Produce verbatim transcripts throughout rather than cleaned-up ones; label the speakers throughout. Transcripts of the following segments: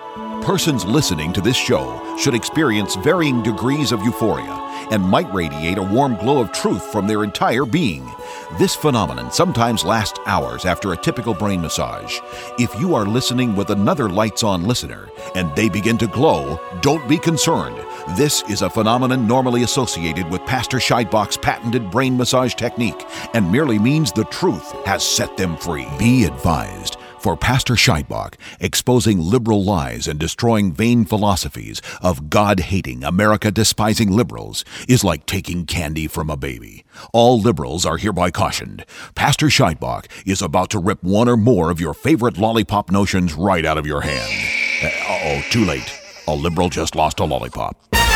Speaker 1: Persons listening to this show should experience varying degrees of euphoria and might radiate a warm glow of truth from their entire being. This phenomenon sometimes lasts hours after a typical brain massage. If you are listening with another lights-on listener and they begin to glow, don't be concerned. This is a phenomenon normally associated with Pastor Scheidbach's patented brain massage technique and merely means the truth has set them free. Be advised. For Pastor Scheidbach, exposing liberal lies and destroying vain philosophies of God-hating, America-despising liberals is like taking candy from a baby. All liberals are hereby cautioned. Pastor Scheidbach is about to rip one or more of your favorite lollipop notions right out of your hand. Uh-oh, too late. A liberal just lost a lollipop.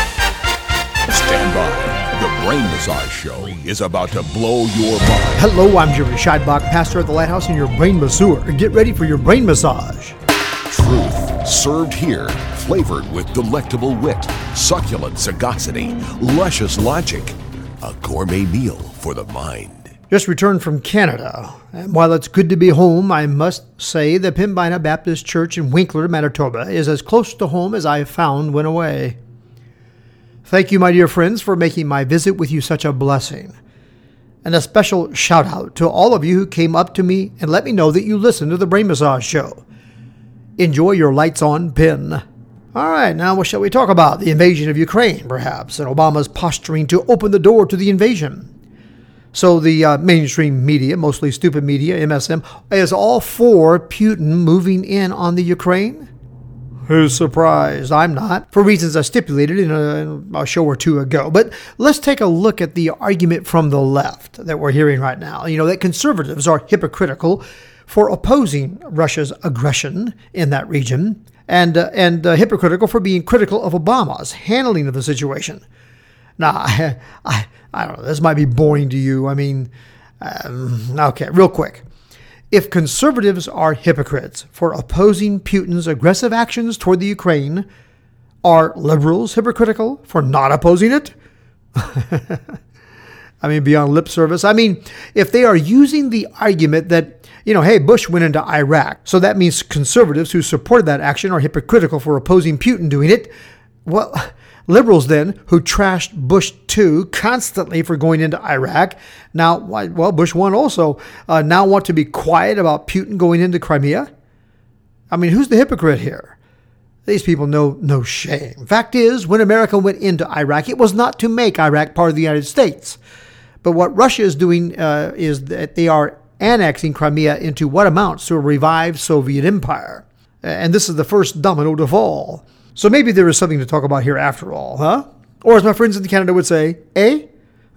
Speaker 1: Stand by. The Brain Massage Show is about to blow your mind.
Speaker 2: Hello, I'm Jeremy Scheidbach, pastor at the Lighthouse and your brain masseur. Get ready for your brain massage.
Speaker 1: Truth served here, flavored with delectable wit, succulent sagacity, luscious logic. A gourmet meal for the mind.
Speaker 2: Just returned from Canada. And while it's good to be home, I must say the Pembina Baptist Church in Winkler, Manitoba is as close to home as I found when away. Thank you, my dear friends, for making my visit with you such a blessing. And a special shout out to all of you who came up to me and let me know that you listened to the Brain Massage Show. Enjoy your lights on pin. All right, now what shall we talk about? The invasion of Ukraine, perhaps, and Obama's posturing to open the door to the invasion. So the uh, mainstream media, mostly stupid media, M S M, is all for Putin moving in on the Ukraine? Who's surprised? I'm not, for reasons I stipulated in a, in a show or two ago. But let's take a look at the argument from the left that we're hearing right now. You know, that conservatives are hypocritical for opposing Russia's aggression in that region and uh, and uh, hypocritical for being critical of Obama's handling of the situation. Now, I, I, I don't know, this might be boring to you. I mean, um, okay, real quick. If conservatives are hypocrites for opposing Putin's aggressive actions toward the Ukraine, are liberals hypocritical for not opposing it? I mean, beyond lip service. I mean, if they are using the argument that, you know, hey, Bush went into Iraq, so that means conservatives who supported that action are hypocritical for opposing Putin doing it, well, liberals then, who trashed Bush two constantly for going into Iraq, now, well, Bush one also, uh, now want to be quiet about Putin going into Crimea? I mean, who's the hypocrite here? These people know no shame. Fact is, when America went into Iraq, it was not to make Iraq part of the United States. But what Russia is doing uh, is that they are annexing Crimea into what amounts to a revived Soviet empire. And this is the first domino to fall. So maybe there is something to talk about here after all, huh? Or as my friends in Canada would say, eh?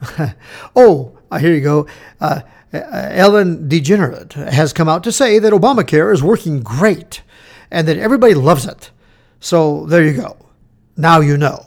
Speaker 2: oh, uh, here you go. Uh, uh, Ellen DeGeneres has come out to say that Obamacare is working great and that everybody loves it. So there you go. Now you know.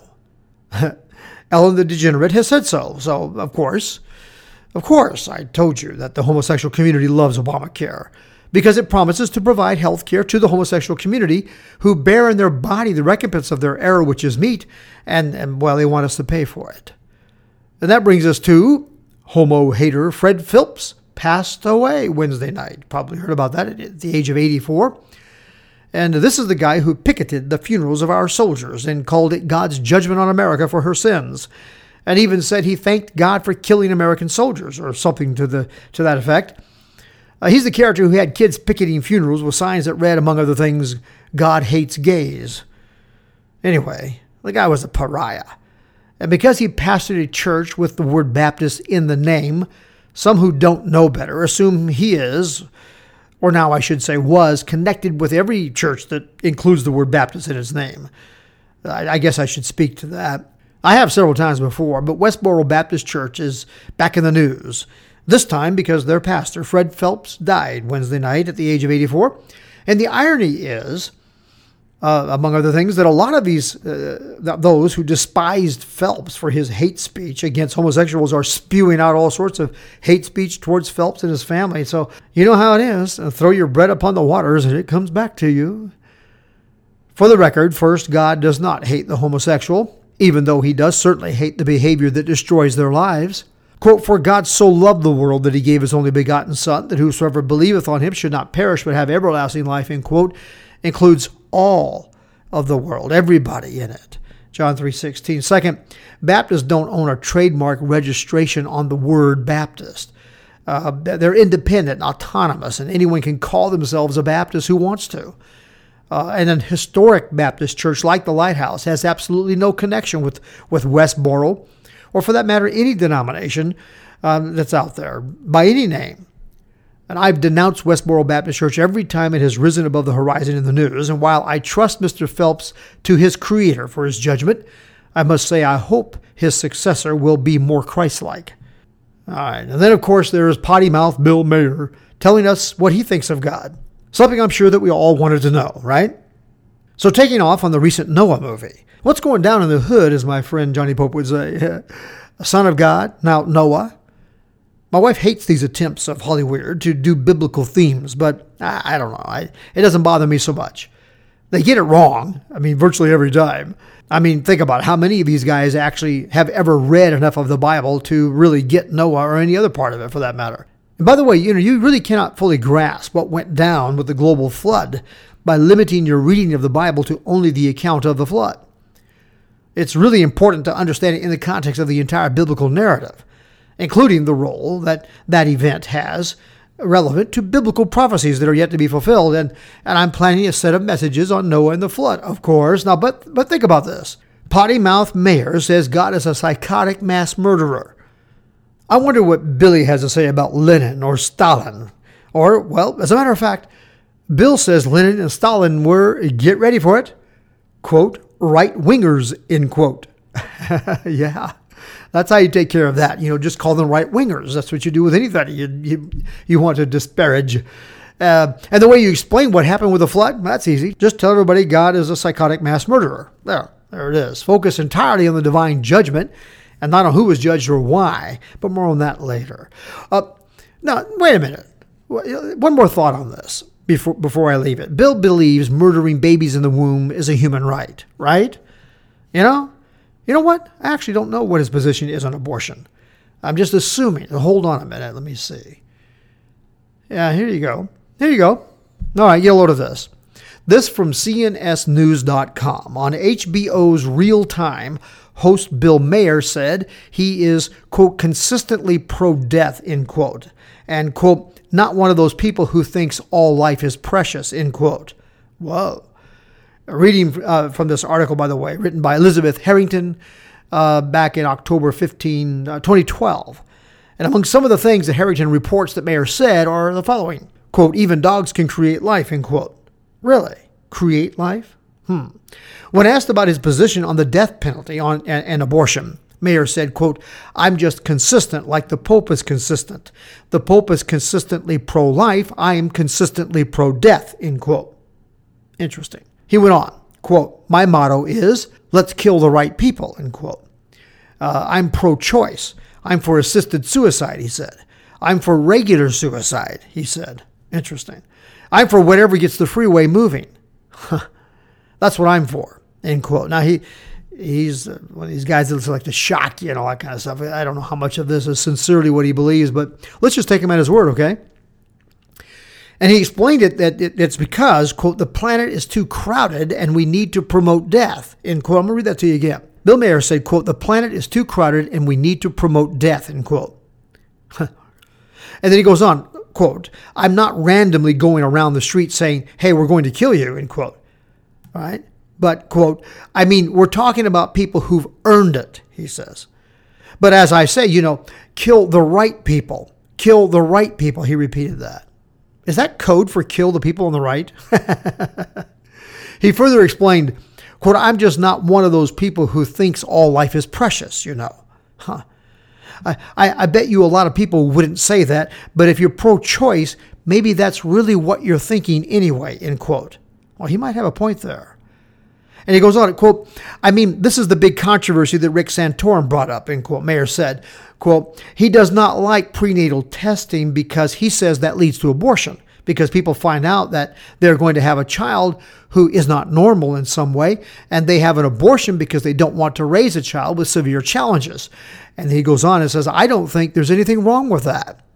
Speaker 2: Ellen the DeGenerate has said so. So, of course, of course, I told you that the homosexual community loves Obamacare, because it promises to provide health care to the homosexual community who bear in their body the recompense of their error, which is meat, and, and well, they want us to pay for it. And that brings us to homo hater Fred Phelps passed away Wednesday night. Probably heard about that at the age of eighty-four. And this is the guy who picketed the funerals of our soldiers and called it God's judgment on America for her sins. And even said he thanked God for killing American soldiers, or something to the to that effect. Uh, he's the character who had kids picketing funerals with signs that read, among other things, God hates gays. Anyway, the guy was a pariah. And because he pastored a church with the word Baptist in the name, some who don't know better assume he is, or now I should say was, connected with every church that includes the word Baptist in its name. I, I guess I should speak to that. I have several times before, but Westboro Baptist Church is back in the news. This time because their pastor, Fred Phelps, died Wednesday night at the age of eighty-four. And the irony is, uh, among other things, that a lot of these, uh, those who despised Phelps for his hate speech against homosexuals are spewing out all sorts of hate speech towards Phelps and his family. So you know how it is. Throw your bread upon the waters and it comes back to you. For the record, first, God does not hate the homosexual, even though he does certainly hate the behavior that destroys their lives. Quote, for God so loved the world that he gave his only begotten Son, that whosoever believeth on him should not perish but have everlasting life, end quote, includes all of the world, everybody in it. John three sixteen. Second, Baptists don't own a trademark registration on the word Baptist. Uh, they're independent, autonomous, and anyone can call themselves a Baptist who wants to. Uh, and an historic Baptist church like the Lighthouse has absolutely no connection with, with Westboro, or for that matter, any denomination um, that's out there by any name. And I've denounced Westboro Baptist Church every time it has risen above the horizon in the news. And while I trust Mister Phelps to his creator for his judgment, I must say I hope his successor will be more Christ-like. All right. And then, of course, there is potty-mouth Bill Maher telling us what he thinks of God. Something I'm sure that we all wanted to know, right? So taking off on the recent Noah movie. What's going down in the hood, as my friend Johnny Pope would say, a son of God, now Noah. My wife hates these attempts of Hollywood to do biblical themes, but I, I don't know. I, it doesn't bother me so much. They get it wrong. I mean, virtually every time. I mean, think about it. How many of these guys actually have ever read enough of the Bible to really get Noah or any other part of it for that matter? And by the way, you know, you really cannot fully grasp what went down with the global flood by limiting your reading of the Bible to only the account of the flood. It's really important to understand it in the context of the entire biblical narrative, including the role that that event has relevant to biblical prophecies that are yet to be fulfilled. And, and I'm planning a set of messages on Noah and the flood, of course. Now, but, but think about this. Potty-mouth Maher says God is a psychotic mass murderer. I wonder what Billy has to say about Lenin or Stalin. Or, well, as a matter of fact, Bill says Lenin and Stalin were, get ready for it, quote, right-wingers, end quote. Yeah. That's how you take care of that. You know, just call them right-wingers. That's what you do with anybody you you, you want to disparage. Uh, and the way you explain what happened with the flood, that's easy. Just tell everybody God is a psychotic mass murderer. There, there it is. Focus entirely on the divine judgment and not on who was judged or why, but more on that later. Uh, now, wait a minute. One more thought on this before before I leave it. Bill believes murdering babies in the womb is a human right, right? You know? You know what? I actually don't know what his position is on abortion. I'm just assuming. Hold on a minute. Let me see. Yeah, here you go. Here you go. All right, get a load of this. This from C N S news dot com. On H B O's Real Time, host Bill Maher said he is, quote, consistently pro-death, end quote, and, quote, not one of those people who thinks all life is precious, end quote. Whoa. Reading uh, from this article, by the way, written by Elizabeth Harrington uh, back in October fifteenth, twenty twelve. And among some of the things that Harrington reports that Maher said are the following. Quote, even dogs can create life, end quote. Really? Create life? Hmm. When asked about his position on the death penalty on and, and abortion, Maher said, quote, I'm just consistent like the Pope is consistent. The Pope is consistently pro-life. I am consistently pro-death, end quote. Interesting. He went on, quote, my motto is, let's kill the right people, end quote. Uh, I'm pro-choice. I'm for assisted suicide, he said. I'm for regular suicide, he said. Interesting. I'm for whatever gets the freeway moving. That's what I'm for, end quote. Now, he he's one of these guys that like to shock you and all that kind of stuff. I don't know how much of this is sincerely what he believes, but let's just take him at his word, okay? And he explained it that it's because, quote, the planet is too crowded and we need to promote death, end quote. I'm going to read that to you again. Bill Maher said, quote, the planet is too crowded and we need to promote death, end quote. And then he goes on, quote, I'm not randomly going around the street saying, hey, we're going to kill you, end quote. All right? But, quote, I mean, we're talking about people who've earned it, he says. But as I say, you know, kill the right people. Kill the right people. He repeated that. Is that code for kill the people on the right? He further explained, quote, I'm just not one of those people who thinks all life is precious, you know. Huh. I, I, I bet you a lot of people wouldn't say that, but if you're pro-choice, maybe that's really what you're thinking anyway, end quote. Well, he might have a point there. And he goes on, quote, I mean, this is the big controversy that Rick Santorum brought up, end quote. Maher said, quote, he does not like prenatal testing because he says that leads to abortion, because people find out that they're going to have a child who is not normal in some way, and they have an abortion because they don't want to raise a child with severe challenges. And he goes on and says, I don't think there's anything wrong with that.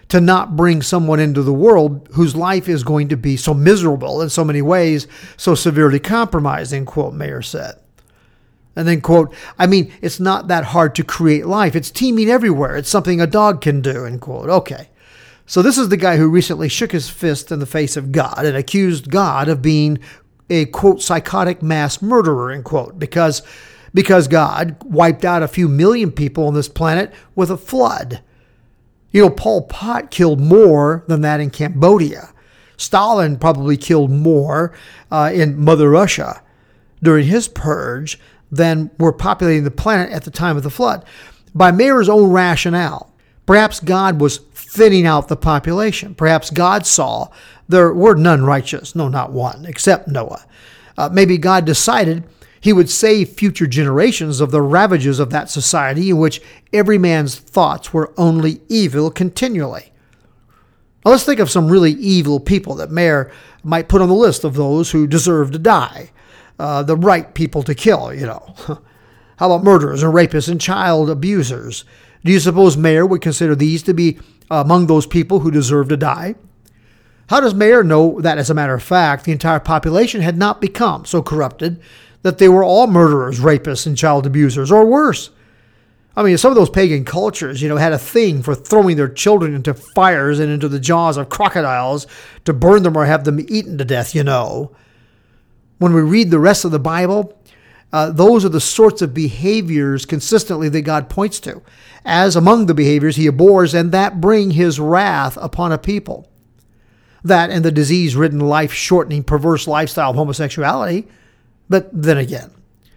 Speaker 2: to not bring someone into the world whose life is going to be so miserable in so many ways, so severely compromised, end quote, Mayer said. And then, quote, I mean, it's not that hard to create life. It's teeming everywhere. It's something a dog can do, end quote. Okay. So this is the guy who recently shook his fist in the face of God and accused God of being a, quote, psychotic mass murderer, end quote, because, because God wiped out a few million people on this planet with a flood. You know, Pol Pot killed more than that in Cambodia. Stalin probably killed more uh, in Mother Russia during his purge than were populating the planet at the time of the flood. By Mayer's own rationale, perhaps God was thinning out the population. Perhaps God saw there were none righteous, no, not one, except Noah. Uh, maybe God decided he would save future generations of the ravages of that society in which every man's thoughts were only evil continually. Now let's think of some really evil people that Mayer might put on the list of those who deserve to die. Uh, the right people to kill, you know. How about murderers and rapists and child abusers? Do you suppose Mayer would consider these to be among those people who deserve to die? How does Mayer know that, as a matter of fact, the entire population had not become so corrupted that they were all murderers, rapists, and child abusers, or worse? I mean, some of those pagan cultures, you know, had a thing for throwing their children into fires and into the jaws of crocodiles to burn them or have them eaten to death, you know. When we read the rest of the Bible, uh, those are the sorts of behaviors consistently that God points to, as among the behaviors he abhors and that bring his wrath upon a people. That and the disease-ridden, life-shortening, perverse lifestyle of homosexuality. But then again,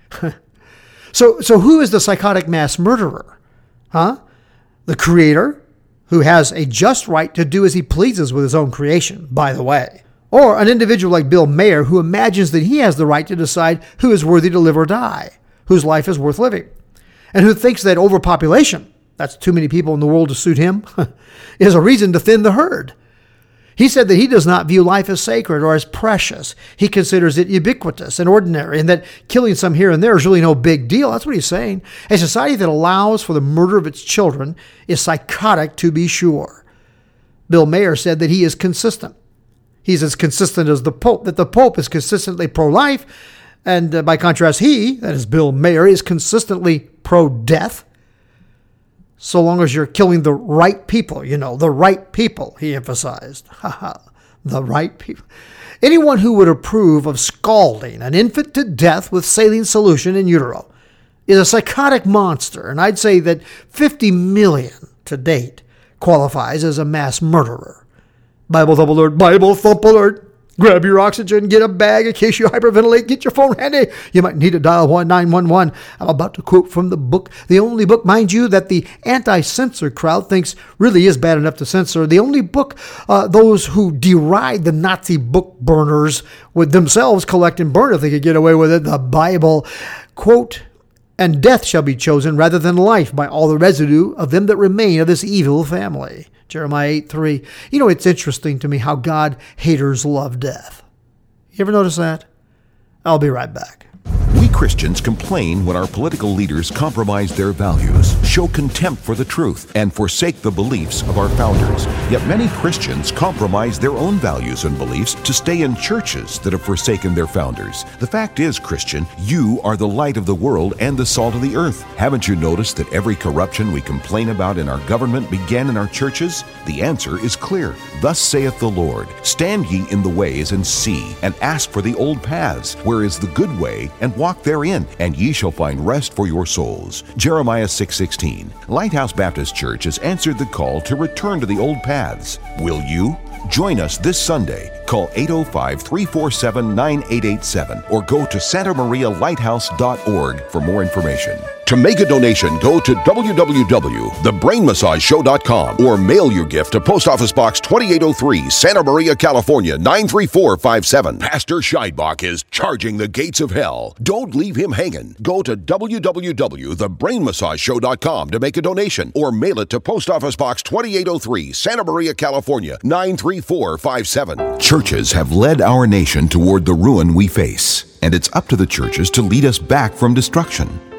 Speaker 2: so so who is the psychotic mass murderer? Huh? The Creator, who has a just right to do as he pleases with his own creation, by the way. Or an individual like Bill Mayer, who imagines that he has the right to decide who is worthy to live or die, whose life is worth living, and who thinks that overpopulation, that's too many people in the world to suit him, is a reason to thin the herd. He said that he does not view life as sacred or as precious. He considers it ubiquitous and ordinary, and that killing some here and there is really no big deal. That's what he's saying. A society that allows for the murder of its children is psychotic, to be sure. Bill Mayer said that he is consistent. He's as consistent as the Pope, that the Pope is consistently pro-life, and uh, by contrast, he, that is Bill Mayer, is consistently pro-death. So long as you're killing the right people, you know, the right people, he emphasized. The right people. Anyone who would approve of scalding an infant to death with saline solution in utero is a psychotic monster, and I'd say that fifty million to date qualifies as a mass murderer. Bible thump alert, Bible thump alert. Grab your oxygen, get a bag in case you hyperventilate, get your phone handy. You might need to dial one nine one one. I'm about to quote from the book, the only book, mind you, that the anti-censor crowd thinks really is bad enough to censor. The only book uh, those who deride the Nazi book burners would themselves collect and burn if they could get away with it. The Bible, quote, and death shall be chosen rather than life by all the residue of them that remain of this evil family. Jeremiah eight three. You know, it's interesting to me how God haters love death. You ever notice that? I'll be right back.
Speaker 1: We Christians complain when our political leaders compromise their values, show contempt for the truth, and forsake the beliefs of our founders. Yet many Christians compromise their own values and beliefs to stay in churches that have forsaken their founders. The fact is, Christian, you are the light of the world and the salt of the earth. Haven't you noticed that every corruption we complain about in our government began in our churches? The answer is clear. Thus saith the Lord, stand ye in the ways and see, and ask for the old paths, where is the good way, and walk therein, and ye shall find rest for your souls. Jeremiah six sixteen. Lighthouse Baptist Church has answered the call to return to the old paths. Will you? Join us this Sunday. Call eight oh five, three four seven, nine eight eight seven or go to santa maria lighthouse dot org for more information. To make a donation, go to w w w dot the brain massage show dot com or mail your gift to Post Office Box twenty-eight oh three, Santa Maria, California, nine three four five seven. Pastor Scheidbach is charging the gates of hell. Don't leave him hanging. Go to w w w dot the brain massage show dot com to make a donation or mail it to Post Office Box twenty-eight oh three, Santa Maria, California, nine three four five seven. Churches have led our nation toward the ruin we face, and it's up to the churches to lead us back from destruction.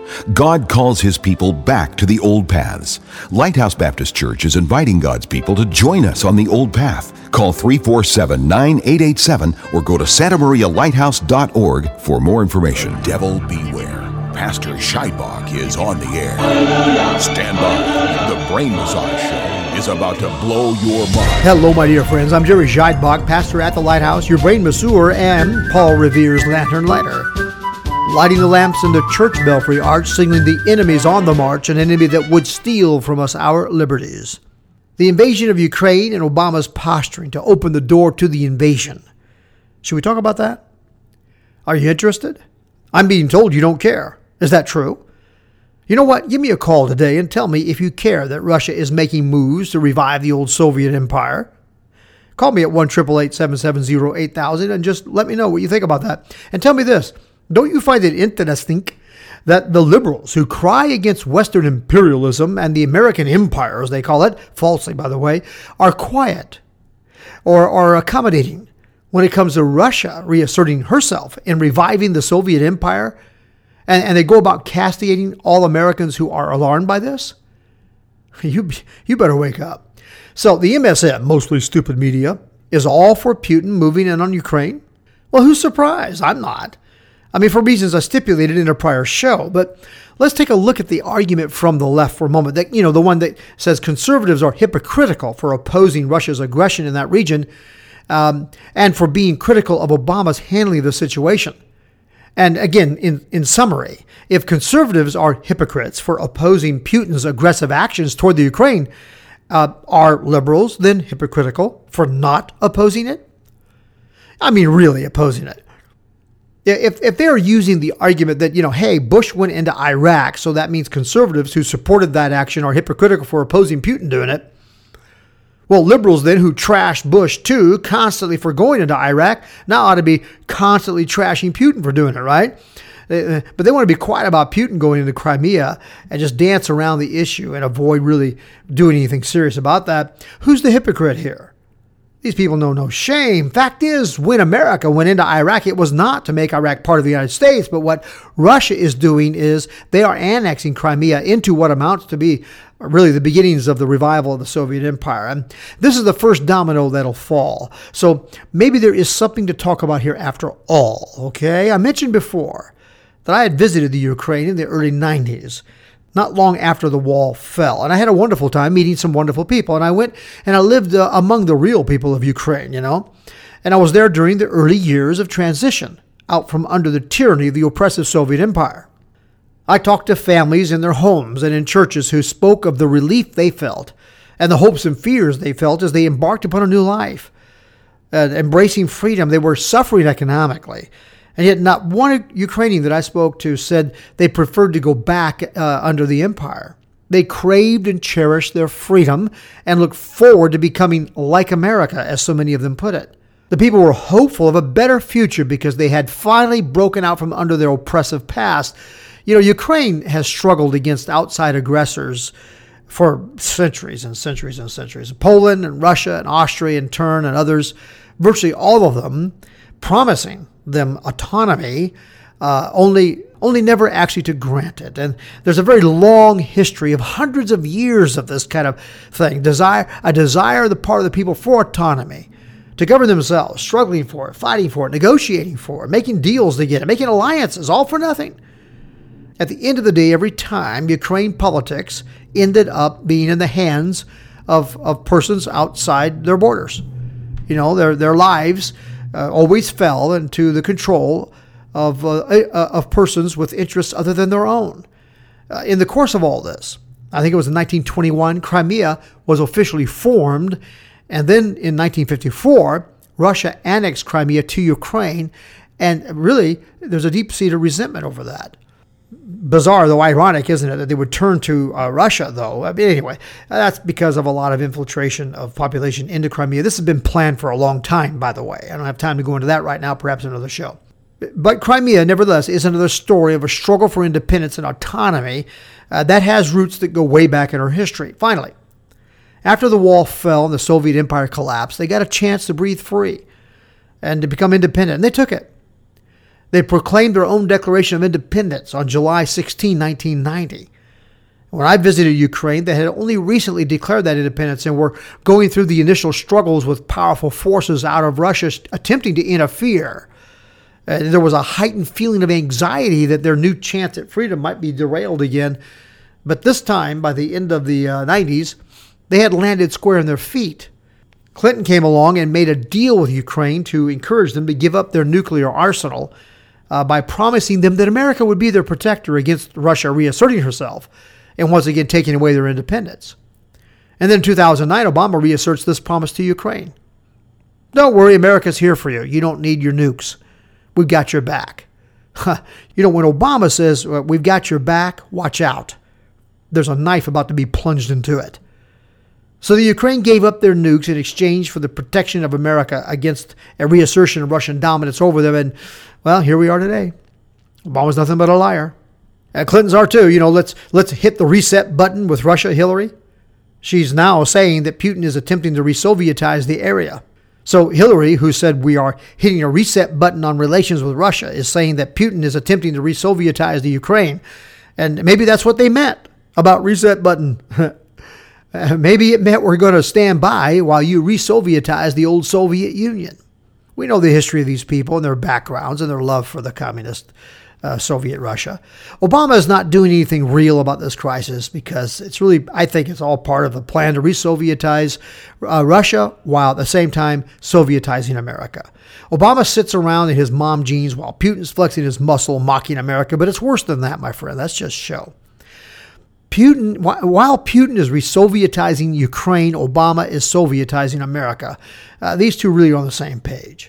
Speaker 1: God calls His people back to the old paths. Lighthouse Baptist Church is inviting God's people to join us on the old path. Call three four seven, nine eight eight seven or go to santa maria lighthouse dot org for more information. Devil beware. Pastor Scheidbach is on the air. Stand by. The Brain Massage Show is about to blow your mind.
Speaker 2: Hello, my dear friends. I'm Jerry Scheidbach, pastor at the Lighthouse, your brain masseur, and Paul Revere's lantern lighter. Lighting the lamps in the church belfry arch, signaling the enemy's on the march, an enemy that would steal from us our liberties. The invasion of Ukraine and Obama's posturing to open the door to the invasion. Should we talk about that? Are you interested? I'm being told you don't care. Is that true? You know what? Give me a call today and tell me if you care that Russia is making moves to revive the old Soviet empire. Call me at one eight eight eight, seven seven zero, eight thousand and just let me know what you think about that. And tell me this. Don't you find it interesting that the liberals who cry against Western imperialism and the American empire, as they call it, falsely by the way, are quiet or are accommodating when it comes to Russia reasserting herself and reviving the Soviet empire, and, and they go about castigating all Americans who are alarmed by this? You, you better wake up. So the M S M, mostly stupid media, is all for Putin moving in on Ukraine? Well, who's surprised? I'm not. I mean, for reasons I stipulated in a prior show, but let's take a look at the argument from the left for a moment. That, you know, the one that says conservatives are hypocritical for opposing Russia's aggression in that region, um, and for being critical of Obama's handling of the situation. And again, in, in summary, if conservatives are hypocrites for opposing Putin's aggressive actions toward the Ukraine, uh, are liberals then hypocritical for not opposing it? I mean, really opposing it. If if they're using the argument that, you know, hey, Bush went into Iraq, so that means conservatives who supported that action are hypocritical for opposing Putin doing it. Well, liberals then who trashed Bush too, constantly for going into Iraq, now ought to be constantly trashing Putin for doing it, right? But they want to be quiet about Putin going into Crimea and just dance around the issue and avoid really doing anything serious about that. Who's the hypocrite here? These people know no shame. Fact is, when America went into Iraq, it was not to make Iraq part of the United States, but what Russia is doing is they are annexing Crimea into what amounts to be really the beginnings of the revival of the Soviet Empire. And this is the first domino that'll fall. So maybe there is something to talk about here after all, okay? I mentioned before that I had visited the Ukraine in the early nineties. Not long after the wall fell. And I had a wonderful time meeting some wonderful people. And I went and I lived uh, among the real people of Ukraine, you know. And I was there during the early years of transition, out from under the tyranny of the oppressive Soviet Empire. I talked to families in their homes and in churches who spoke of the relief they felt and the hopes and fears they felt as they embarked upon a new life. Uh, embracing freedom, they were suffering economically. And yet not one Ukrainian that I spoke to said they preferred to go back uh, under the empire. They craved and cherished their freedom and looked forward to becoming like America, as so many of them put it. The people were hopeful of a better future because they had finally broken out from under their oppressive past. You know, Ukraine has struggled against outside aggressors for centuries and centuries and centuries. Poland and Russia and Austria in turn and others, virtually all of them promising them autonomy, uh, only only never actually to grant it. And there's a very long history of hundreds of years of this kind of thing. Desire, a desire on the part of the people for autonomy, to govern themselves, struggling for it, fighting for it, negotiating for it, making deals to get it, making alliances, all for nothing. At the end of the day, every time, Ukraine politics ended up being in the hands of, of persons outside their borders. You know, their their lives Uh, always fell into the control of uh, uh, of persons with interests other than their own. Uh, in the course of all this, I think it was in nineteen twenty-one, Crimea was officially formed, and then in nineteen fifty-four, Russia annexed Crimea to Ukraine, and really, there's a deep-seated resentment over that. Bizarre, though ironic, isn't it, that they would turn to uh, Russia, though. I mean, anyway, that's because of a lot of infiltration of population into Crimea. This has been planned for a long time, by the way. I don't have time to go into that right now, perhaps another show. But Crimea, nevertheless, is another story of a struggle for independence and autonomy uh, that has roots that go way back in our history. Finally, after the wall fell and the Soviet Empire collapsed, they got a chance to breathe free and to become independent, and they took it. They proclaimed their own Declaration of Independence on July sixteenth, nineteen ninety. When I visited Ukraine, they had only recently declared that independence and were going through the initial struggles with powerful forces out of Russia attempting to interfere. Uh, there was a heightened feeling of anxiety that their new chance at freedom might be derailed again. But this time, by the end of the uh, nineties, they had landed square on their feet. Clinton came along and made a deal with Ukraine to encourage them to give up their nuclear arsenal uh, by promising them that America would be their protector against Russia reasserting herself and once again taking away their independence. And then in two thousand nine, Obama reasserts this promise to Ukraine. Don't worry, America's here for you. You don't need your nukes. We've got your back. You know, when Obama says, well, we've got your back, watch out. There's a knife about to be plunged into it. So the Ukraine gave up their nukes in exchange for the protection of America against a reassertion of Russian dominance over them. And, well, here we are today. Obama's nothing but a liar. And Clintons are too. You know, let's let's hit the reset button with Russia, Hillary. She's now saying that Putin is attempting to re-Sovietize the area. So Hillary, who said we are hitting a reset button on relations with Russia, is saying that Putin is attempting to re-Sovietize the Ukraine. And maybe that's what they meant about reset button. Maybe it meant we're going to stand by while you re-Sovietize the old Soviet Union. We know the history of these people and their backgrounds and their love for the communist uh, Soviet Russia. Obama is not doing anything real about this crisis because it's really, I think it's all part of a plan to re-Sovietize uh, Russia while at the same time Sovietizing America. Obama sits around in his mom jeans while Putin's flexing his muscle, mocking America, but it's worse than that, my friend. That's just show. Putin, while Putin is re-Sovietizing Ukraine, Obama is Sovietizing America. Uh, these two really are on the same page.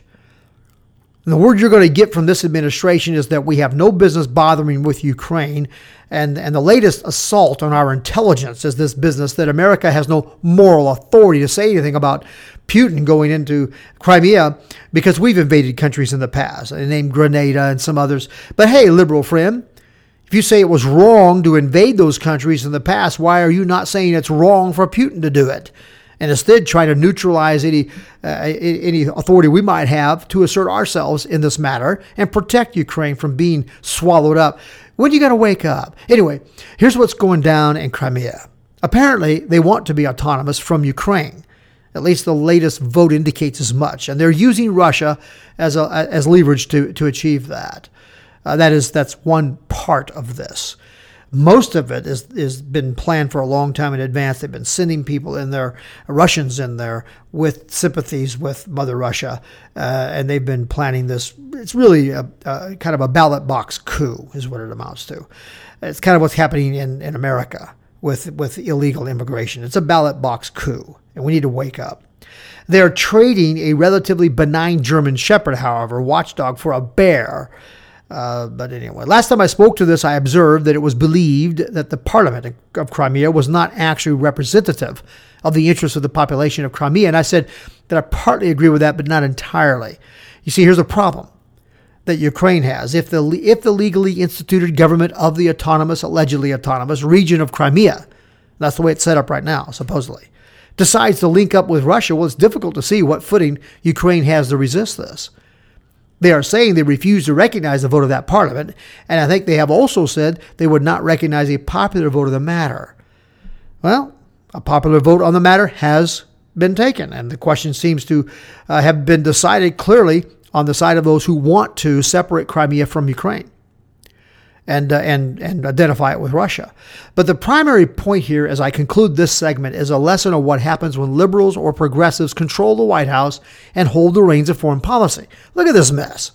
Speaker 2: And the word you're going to get from this administration is that we have no business bothering with Ukraine. And, and the latest assault on our intelligence is this business that America has no moral authority to say anything about Putin going into Crimea because we've invaded countries in the past. I named Grenada and some others. But hey, liberal friend, if you say it was wrong to invade those countries in the past, why are you not saying it's wrong for Putin to do it? And instead try to neutralize any uh, any authority we might have to assert ourselves in this matter and protect Ukraine from being swallowed up. When are you going to wake up? Anyway, here's what's going down in Crimea. Apparently, they want to be autonomous from Ukraine. At least the latest vote indicates as much. And they're using Russia as a, as leverage to, to achieve that. Uh, that is, that's one part of this. Most of it is is been planned for a long time in advance. They've been sending people in there, Russians in there, with sympathies with Mother Russia, uh, and they've been planning this. It's really a, a kind of a ballot box coup, is what it amounts to. It's kind of what's happening in, in America with with illegal immigration. It's a ballot box coup, and we need to wake up. They're trading a relatively benign German Shepherd, however, watchdog, for a bear. Uh, but anyway, last time I spoke to this, I observed that it was believed that the Parliament of Crimea was not actually representative of the interests of the population of Crimea. And I said that I partly agree with that, but not entirely. You see, here's a problem that Ukraine has. If the if the legally instituted government of the autonomous, allegedly autonomous region of Crimea, that's the way it's set up right now, supposedly, decides to link up with Russia, well, it's difficult to see what footing Ukraine has to resist this. They are saying they refuse to recognize the vote of that parliament, and I think they have also said they would not recognize a popular vote of the matter. Well, a popular vote on the matter has been taken, and the question seems to uh, have been decided clearly on the side of those who want to separate Crimea from Ukraine and uh, and and identify it with Russia. But the primary point here, as I conclude this segment, is a lesson of what happens when liberals or progressives control the White House and hold the reins of foreign policy. Look at this mess.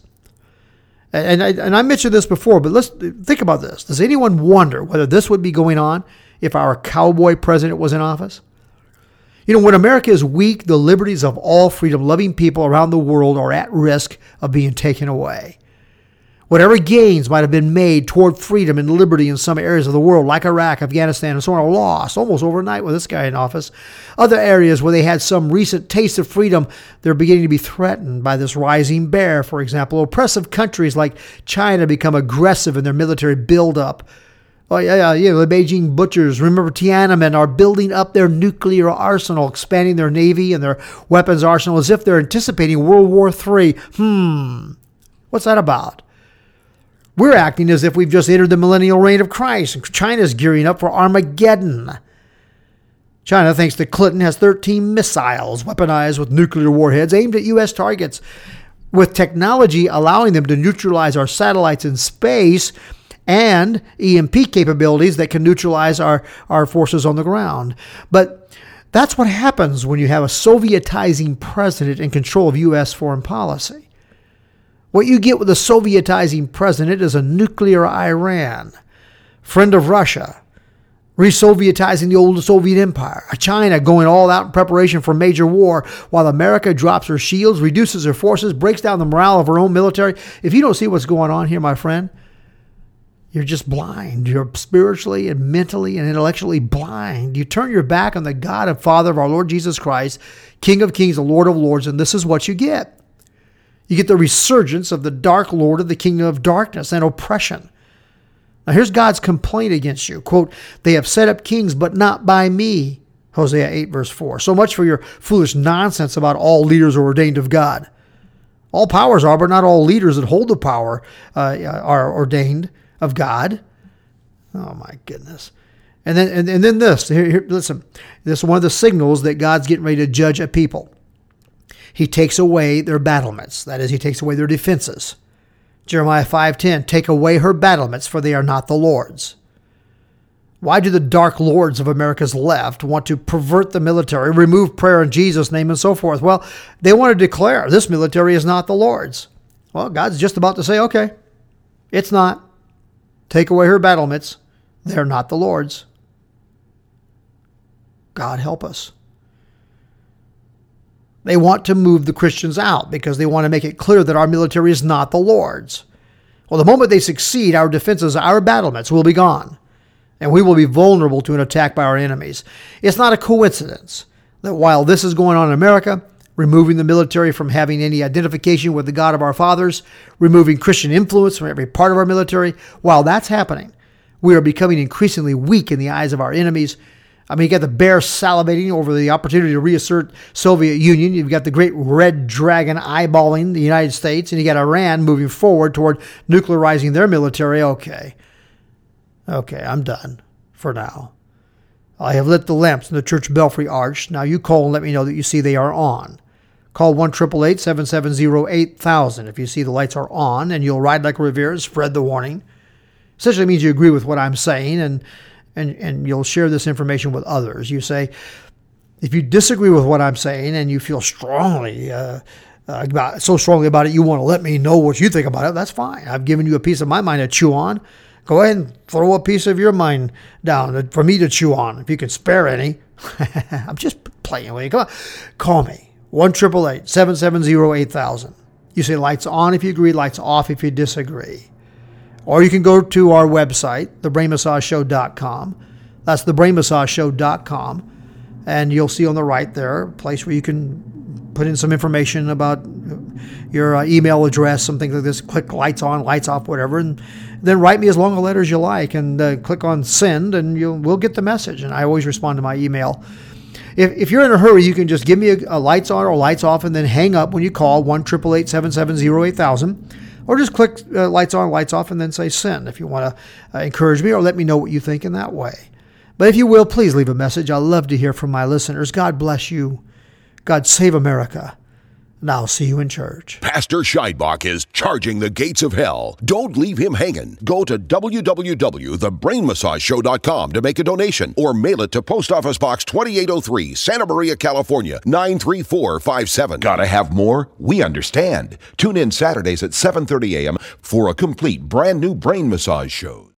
Speaker 2: And I, and I mentioned this before, but let's think about this. Does anyone wonder whether this would be going on if our cowboy president was in office? You know, when America is weak, the liberties of all freedom-loving people around the world are at risk of being taken away. Whatever gains might have been made toward freedom and liberty in some areas of the world, like Iraq, Afghanistan, and so on, are lost almost overnight with this guy in office. Other areas where they had some recent taste of freedom, they're beginning to be threatened by this rising bear. For example, oppressive countries like China become aggressive in their military buildup. Oh, yeah, yeah, yeah, the Beijing butchers, remember Tiananmen, are building up their nuclear arsenal, expanding their navy and their weapons arsenal as if they're anticipating World War Three. Hmm, what's that about? We're acting as if we've just entered the millennial reign of Christ, and China's gearing up for Armageddon. China, thanks to Clinton, has thirteen missiles weaponized with nuclear warheads aimed at U S targets, with technology allowing them to neutralize our satellites in space and E M P capabilities that can neutralize our, our forces on the ground. But that's what happens when you have a Sovietizing president in control of U S foreign policy. What you get with a Sovietizing president is a nuclear Iran, friend of Russia, re-Sovietizing the old Soviet empire, a China going all out in preparation for major war, while America drops her shields, reduces her forces, breaks down the morale of her own military. If you don't see what's going on here, my friend, you're just blind. You're spiritually and mentally and intellectually blind. You turn your back on the God and Father of our Lord Jesus Christ, King of Kings, the Lord of Lords, and this is what you get. You get the resurgence of the dark lord of the kingdom of darkness and oppression. Now here's God's complaint against you. Quote, they have set up kings, but not by me. Hosea eight, verse four. So much for your foolish nonsense about all leaders are ordained of God. All powers are, but not all leaders that hold the power uh, are ordained of God. Oh my goodness. And then and, and then this, here, here, listen, this is one of the signals that God's getting ready to judge a people. He takes away their battlements. That is, he takes away their defenses. Jeremiah five ten, take away her battlements, for they are not the Lord's. Why do the dark lords of America's left want to pervert the military, remove prayer in Jesus' name, and so forth? Well, they want to declare this military is not the Lord's. Well, God's just about to say, okay, it's not. Take away her battlements. They're not the Lord's. God help us. They want to move the Christians out because they want to make it clear that our military is not the Lord's. Well, the moment they succeed, our defenses, our battlements will be gone, and we will be vulnerable to an attack by our enemies. It's not a coincidence that while this is going on in America, removing the military from having any identification with the God of our fathers, removing Christian influence from every part of our military, while that's happening, we are becoming increasingly weak in the eyes of our enemies. I mean, you got the bear salivating over the opportunity to reassert Soviet Union. You've got the great red dragon eyeballing the United States, and you got Iran moving forward toward nuclearizing their military. Okay. Okay, I'm done for now. I have lit the lamps in the church belfry arch. Now you call and let me know that you see they are on. Call one eight eight eight, seven seven zero, eight thousand if you see the lights are on, and you'll ride like Revere, spread the warning. Essentially means you agree with what I'm saying, and And, and you'll share this information with others. You say, if you disagree with what I'm saying and you feel strongly uh, uh, about so strongly about it, you want to let me know what you think about it, that's fine. I've given you a piece of my mind to chew on. Go ahead and throw a piece of your mind down for me to chew on, if you can spare any. I'm just playing with you. Come on. Call me. one eight eight eight, seven seven zero, eight thousand. You say lights on if you agree, lights off if you disagree. Or you can go to our website, the brain massage show dot com. That's the brain massage show dot com. And you'll see on the right there a place where you can put in some information about your uh, email address, something like this. Click lights on, lights off, whatever. And then write me as long a letter as you like, and uh, click on send, and you'll we'll get the message. And I always respond to my email. If, if you're in a hurry, you can just give me a, a lights on or lights off and then hang up when you call one eight eight eight, seven seven zero, eight thousand. Or just click uh, lights on, lights off, and then say send if you want to uh, encourage me or let me know what you think in that way. But if you will, please leave a message. I love to hear from my listeners. God bless you. God save America. And I'll see you in church.
Speaker 1: Pastor Scheidbach is charging the gates of hell. Don't leave him hanging. Go to w w w dot the brain massage show dot com to make a donation or mail it to Post Office Box twenty-eight oh three, Santa Maria, California, nine three four five seven. Gotta have more? We understand. Tune in Saturdays at seven thirty a.m. for a complete brand new brain massage show.